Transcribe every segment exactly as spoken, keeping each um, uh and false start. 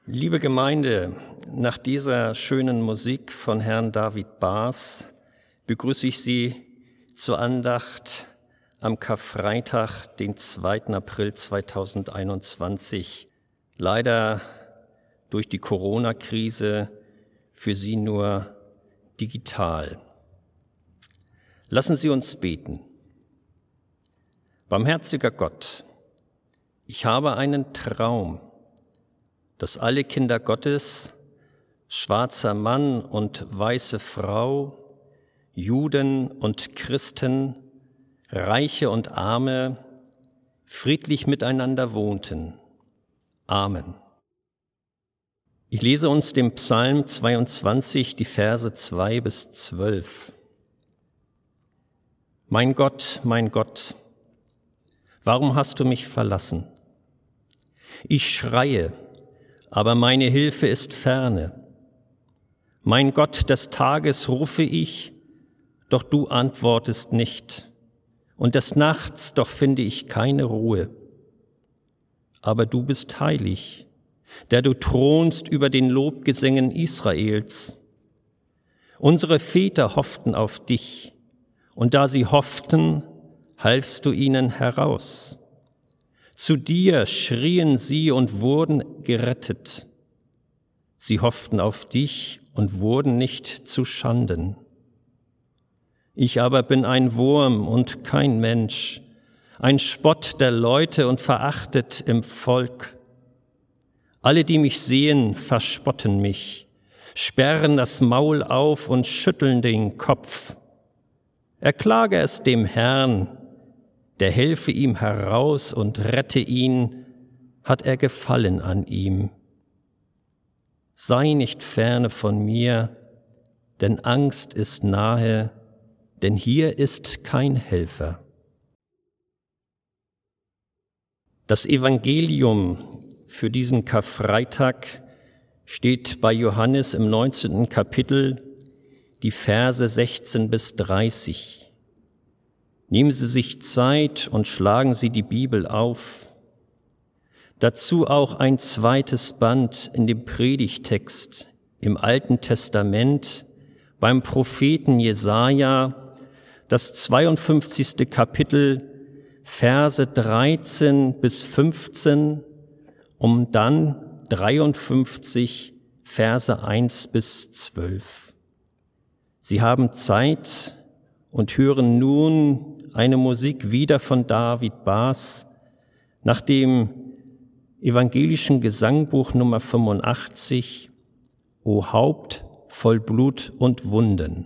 Liebe Gemeinde, nach dieser schönen Musik von Herrn David Baas begrüße ich Sie zur Andacht am Karfreitag, den zweiten April zweitausendeinundzwanzig. Leider durch die Corona-Krise für Sie nur digital. Lassen Sie uns beten. Barmherziger Gott, ich habe einen Traum, dass alle Kinder Gottes, schwarzer Mann und weiße Frau, Juden und Christen, Reiche und Arme, friedlich miteinander wohnten. Amen. Ich lese uns dem Psalm zweiundzwanzig, die Verse zwei bis zwölf. Mein Gott, mein Gott, warum hast du mich verlassen? Ich schreie, aber meine Hilfe ist ferne. Mein Gott, des Tages rufe ich, doch du antwortest nicht. Und des Nachts, doch finde ich keine Ruhe. Aber du bist heilig, der du thronst über den Lobgesängen Israels. Unsere Väter hofften auf dich, und da sie hofften, halfst du ihnen heraus. Zu dir schrien sie und wurden gerettet. Sie hofften auf dich und wurden nicht zu Schanden. Ich aber bin ein Wurm und kein Mensch, ein Spott der Leute und verachtet im Volk. Alle, die mich sehen, verspotten mich, sperren das Maul auf und schütteln den Kopf. Erklage es dem Herrn, der helfe ihm heraus und rette ihn, hat er Gefallen an ihm. Sei nicht ferne von mir, denn Angst ist nahe, denn hier ist kein Helfer. Das Evangelium für diesen Karfreitag steht bei Johannes im neunzehnten Kapitel, die Verse sechzehn bis dreißig. Nehmen Sie sich Zeit und schlagen Sie die Bibel auf. Dazu auch ein zweites Band in dem Predigtext im Alten Testament beim Propheten Jesaja, das zweiundfünfzigste Kapitel, Verse dreizehn bis fünfzehn, um dann dreiundfünfzig, Verse eins bis zwölf. Sie haben Zeit und hören nun eine Musik wieder von David Baas nach dem evangelischen Gesangbuch Nummer fünfundachtzig, O Haupt voll Blut und Wunden.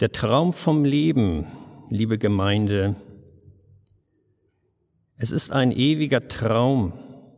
Der Traum vom Leben, liebe Gemeinde, es ist ein ewiger Traum.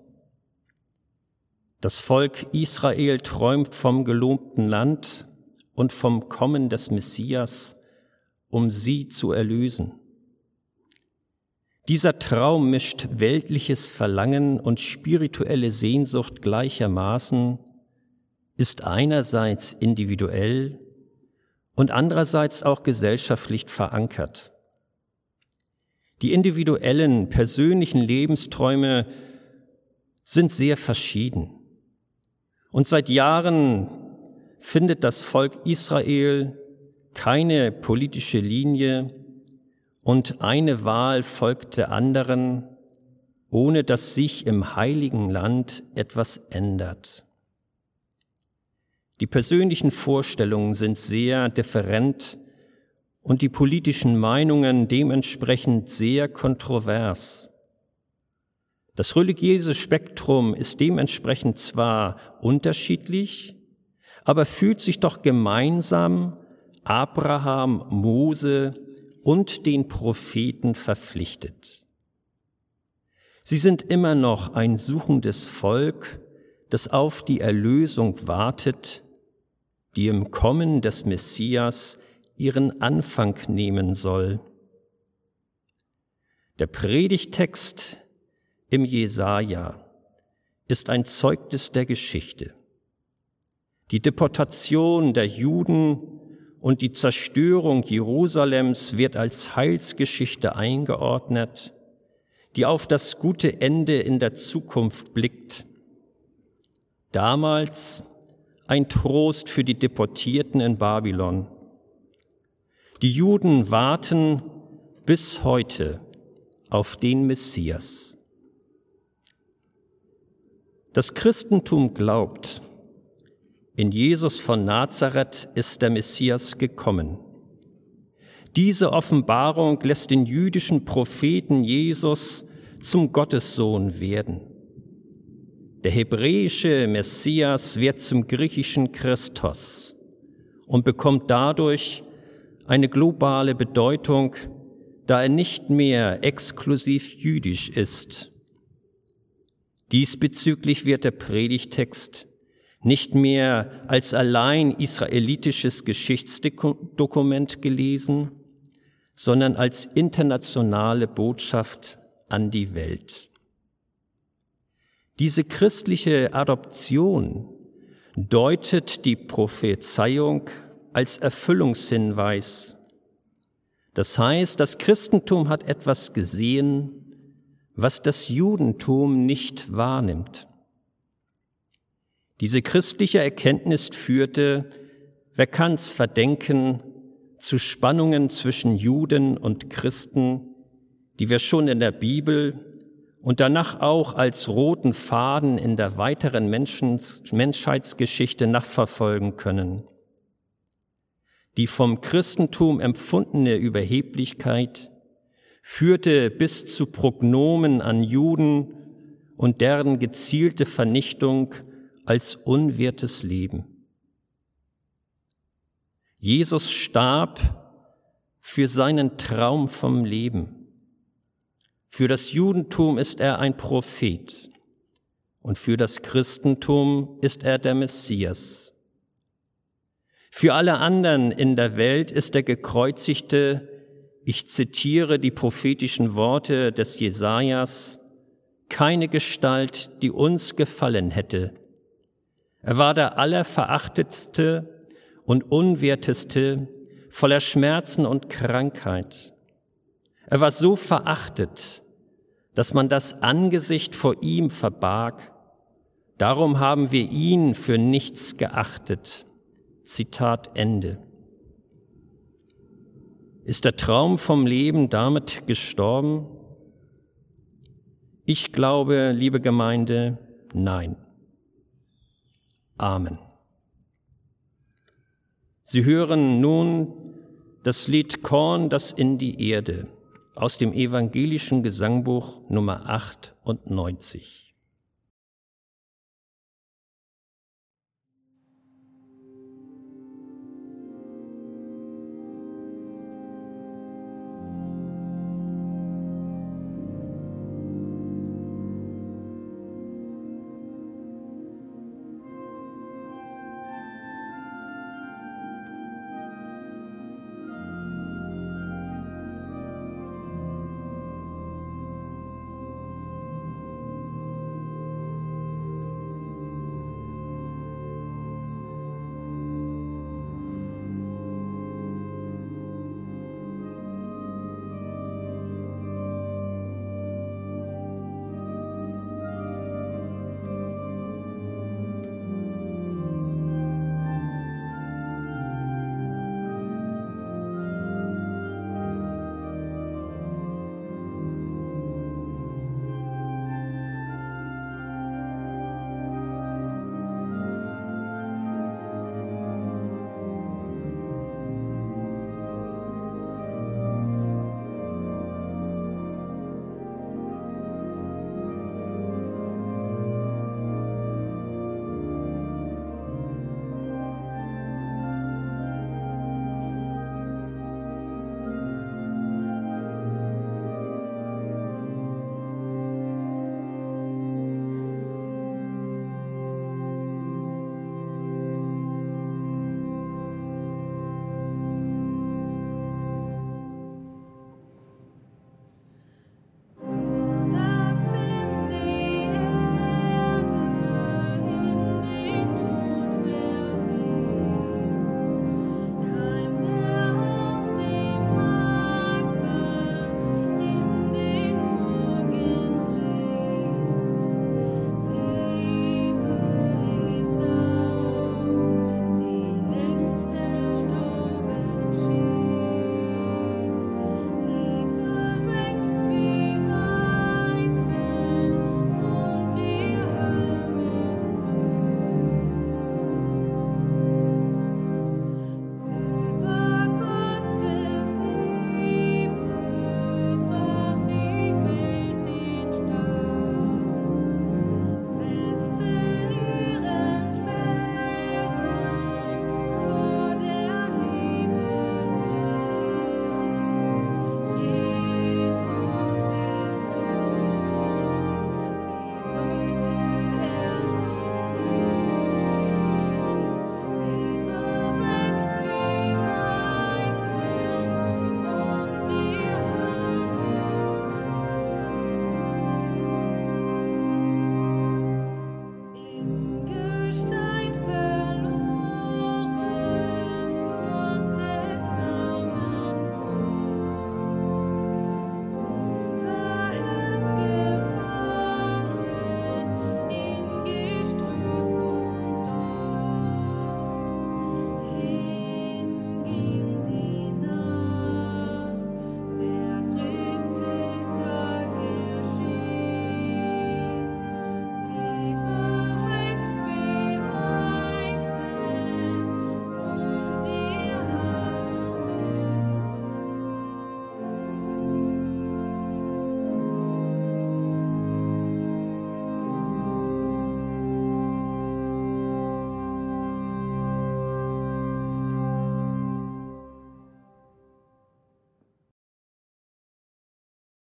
Das Volk Israel träumt vom gelobten Land und vom Kommen des Messias, um sie zu erlösen. Dieser Traum mischt weltliches Verlangen und spirituelle Sehnsucht gleichermaßen, ist einerseits individuell und andererseits auch gesellschaftlich verankert. Die individuellen, persönlichen Lebensträume sind sehr verschieden. Und seit Jahren findet das Volk Israel keine politische Linie und eine Wahl folgt der anderen, ohne dass sich im Heiligen Land etwas ändert. Die persönlichen Vorstellungen sind sehr different und die politischen Meinungen dementsprechend sehr kontrovers. Das religiöse Spektrum ist dementsprechend zwar unterschiedlich, aber fühlt sich doch gemeinsam Abraham, Mose und den Propheten verpflichtet. Sie sind immer noch ein suchendes Volk, das auf die Erlösung wartet, die im Kommen des Messias ihren Anfang nehmen soll. Der Predigttext im Jesaja ist ein Zeugnis der Geschichte. Die Deportation der Juden und die Zerstörung Jerusalems wird als Heilsgeschichte eingeordnet, die auf das gute Ende in der Zukunft blickt. Damals ein Trost für die Deportierten in Babylon. Die Juden warten bis heute auf den Messias. Das Christentum glaubt, in Jesus von Nazareth ist der Messias gekommen. Diese Offenbarung lässt den jüdischen Propheten Jesus zum Gottessohn werden. Der hebräische Messias wird zum griechischen Christos und bekommt dadurch eine globale Bedeutung, da er nicht mehr exklusiv jüdisch ist. Diesbezüglich wird der Predigttext nicht mehr als allein israelitisches Geschichtsdokument gelesen, sondern als internationale Botschaft an die Welt. Diese christliche Adoption deutet die Prophezeiung als Erfüllungshinweis. Das heißt, das Christentum hat etwas gesehen, was das Judentum nicht wahrnimmt. Diese christliche Erkenntnis führte, wer kann's verdenken, zu Spannungen zwischen Juden und Christen, die wir schon in der Bibel und danach auch als roten Faden in der weiteren Menschen, Menschheitsgeschichte nachverfolgen können. Die vom Christentum empfundene Überheblichkeit führte bis zu Prognomen an Juden und deren gezielte Vernichtung als unwertes Leben. Jesus starb für seinen Traum vom Leben. Für das Judentum ist er ein Prophet und für das Christentum ist er der Messias. Für alle anderen in der Welt ist der Gekreuzigte, ich zitiere die prophetischen Worte des Jesajas, keine Gestalt, die uns gefallen hätte. Er war der allerverachtetste und unwerteste, voller Schmerzen und Krankheit. Er war so verachtet, dass man das Angesicht vor ihm verbarg. Darum haben wir ihn für nichts geachtet. Zitat Ende. Ist der Traum vom Leben damit gestorben? Ich glaube, liebe Gemeinde, nein. Amen. Sie hören nun das Lied Korn, das in die Erde aus dem evangelischen Gesangbuch Nummer achtundneunzig.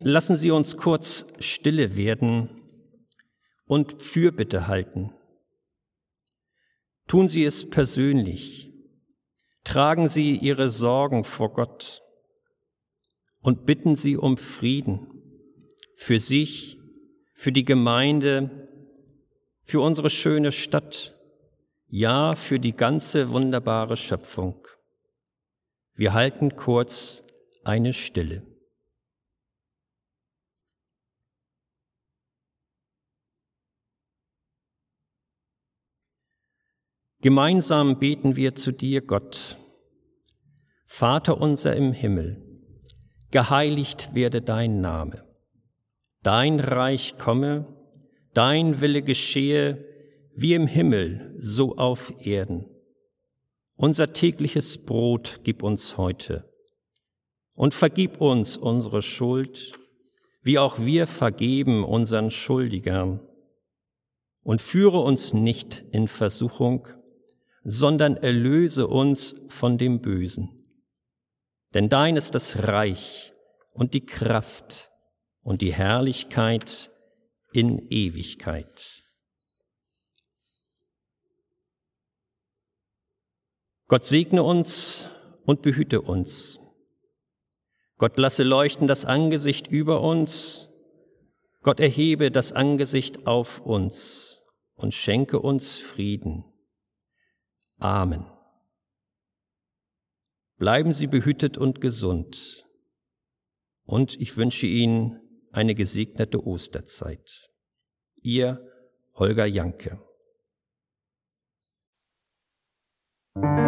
lassen Sie uns kurz stille werden und Fürbitte halten. Tun Sie es persönlich. Tragen Sie Ihre Sorgen vor Gott und bitten Sie um Frieden für sich, für die Gemeinde, für unsere schöne Stadt, ja, für die ganze wunderbare Schöpfung. Wir halten kurz eine Stille. Gemeinsam beten wir zu dir, Gott. Vater unser im Himmel, geheiligt werde dein Name. Dein Reich komme, dein Wille geschehe, wie im Himmel, so auf Erden. Unser tägliches Brot gib uns heute und vergib uns unsere Schuld, wie auch wir vergeben unseren Schuldigern. Und führe uns nicht in Versuchung, sondern erlöse uns von dem Bösen. Denn dein ist das Reich und die Kraft und die Herrlichkeit in Ewigkeit. Gott segne uns und behüte uns. Gott lasse leuchten das Angesicht über uns. Gott erhebe das Angesicht auf uns und schenke uns Frieden. Amen. Bleiben Sie behütet und gesund. Und ich wünsche Ihnen eine gesegnete Osterzeit. Ihr Holger Janke.